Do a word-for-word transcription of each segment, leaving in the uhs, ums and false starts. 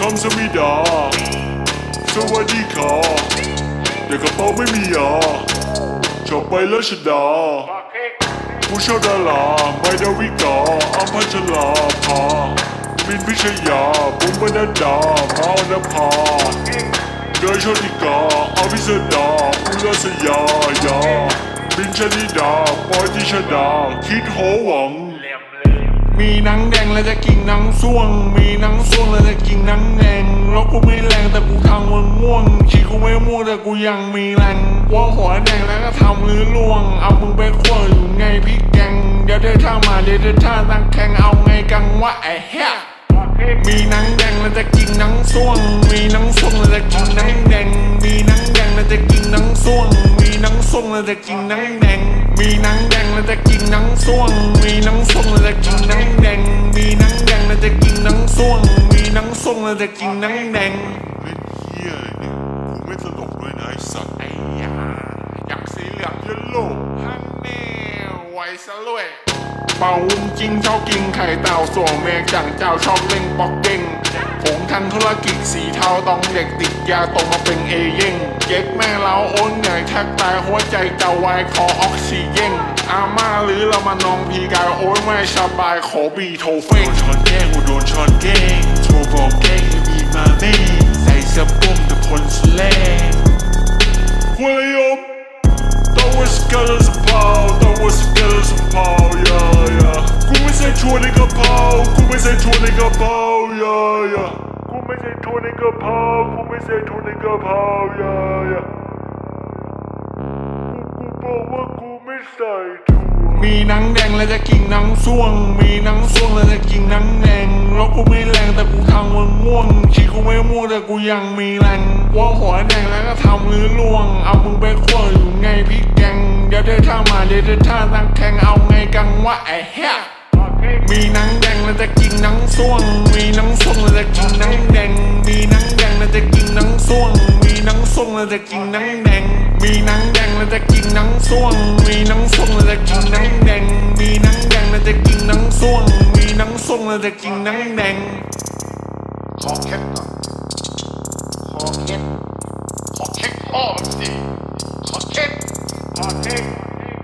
ำสมิดาสวัสดีค่ะเด็กกระเป๋าไม่มียาชอบไปรัชดาผู้ชอบดาราไม่ดาวิกาอัมพัชลาภามินพิชยาบุ๋มบรรดามาอนภาเดยชติกาอภิสดาอุลสยายาบินชนิดาปอยติชดาคิดโหวังมีหนังแดงแล้วจะกินหนังส่วงมีหนังส่วงแล้วจะกินหนังแดงแล้วกูไม่แรงแต่กูทำมึงม่วงขี้กูไม่ม่วงแต่กูยังมีแรงว่าหัวแดงแล้วก็ทำลื้อล่วงเอามึงไปขว้างอยู่ไงพี่แกงเดี๋ยวเธอท่ามาเดี๋ยวเธอท่าตั้งแข่งเอาไงกังวะไอ้เหี้ยมีหนังแดงแล้วจะกินหนังส่วงมีหนังส่วงแล้วจะกินหนังแดงมีหนังแดงแล้วจะกินหนังส่วงมีหนังส่วงแล้วจะกินหนังแดงมีหนังแดงแล้วจะกินหนังส่วงมีหนังส่วงแล้วจะกินหนังแดงมีหนังแดงแล้วจะกินหนังส่วงมีหนังส่วงแล้วจะกินหนังแดงเล่นเหี้ยเนี่ยกูไม่ตลกด้วยนะไอ้สัตว์ไอ้ยาอยากสีเหลืองเยลโล่ฮันเน่ไวซะด้วยเป่าวุ้งจริงชอบกินไข่เต่าสวงเมฆจังเจ้าชอบเล่นบอกเก่งผมทำธุรกิจสีเทาต้องเด็กติดยาตกมาเป็นเอเย่งเย็กแม่เราโอนเหนื่อยแทบตายหัวใจเจ้าวายขอออกซิเจนอาม่าหรือเรามานองพีกายโอนไม่สบายขอบีโทเฟ่งโดนช้อนแกงกูโดนช้อนแกงโทรบอกแกงให้มีมาแม่ใส่เสื้อปุ้มแต่คนสแลงหัวเลยยบต้องว่าสกัดสะเพาต้องว่าสกัดสะเพายายากูไม่ใส่ถั่วในกระเพรากูไม่ใส่ถั่วในกระเพรายายากูไม่ใส่ถั่วในกระเพรากูไม่ใส่ถั่วในกระเพรายายากูกูบอกว่ากูไม่ใส่ถั่วมีหนังแดงแล้วจะกินหนังส่วงมีหนังส่วงแล้วจะกินหนังแดงแล้วกูไม่แรงแต่กูทำมึงม่วงขี้กูไม่ม่วงแต่กูยังมีแรงว่าหัวแดงแล้วก็ทำลื้อล่วงเอามึงไปขว้างอยู่ไงพี่แกงเดี๋ยวเธอท่ามาเดี๋ยวเธอท่าตั้งแข่งเอาไงกังวะไอ้เหี้ยมีหนังแดงแล้วจะกินหนังส่วงมีหนังส่วงแล้วจะกินหนังแดงมีหนังแดงแล้วจะกินหนังส่วงมีหนังส่วงแล้วจะกินหนังแดงมีหนังแดงแล้วจะกินหนังส่วงมีหนังส่วงแล้วจะกินหนังแดงมีหนังแดงแล้วจะกินหนังส่วงมีหนังส่วงแล้วจะกินหนังแดงขอเค็ดก่อนขอเค็ดขอเค็ดพ่อมันสิขอเค็ดขอเค็ด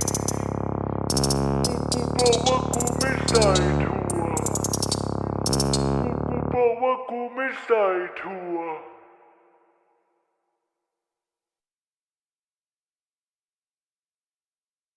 กูบอกว่ากูไม่ใส่ถั่วกูบอกว่ากูไม่ใส่ถั่ว